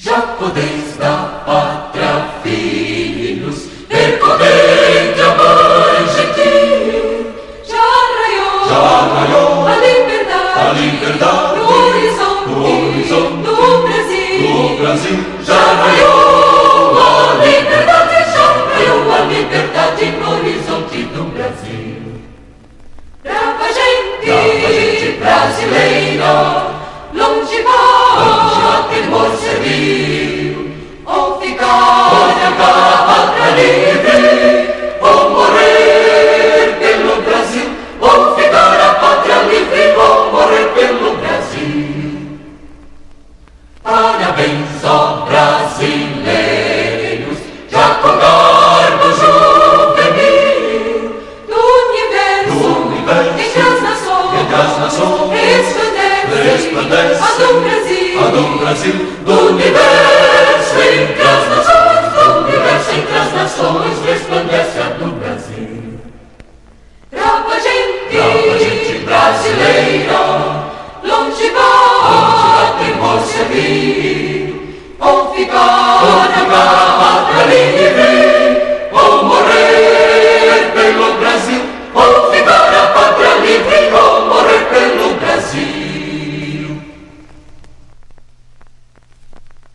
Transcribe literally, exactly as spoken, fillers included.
Já podeis da pátria, filhos, percorrer de a mãe gentil. Já raiou, Já raiou a liberdade, a liberdade no horizonte, no horizonte do Brasil. do Brasil. Já raiou a liberdade, já raiou a liberdade no horizonte do Brasil. Brava gente, Brava gente brasileira, longe onde vai, a temor servil, ou ficar ficar a pátria livre, ou morrer pelo Brasil, ou ficar a pátria livre, ou morrer pelo Brasil. Parabéns, ó brasileiros, já com garbo juvenil, do universo, do universo, entre as nações, entre as nações, resplandece, resplandece a do Brasil, a do Brasil.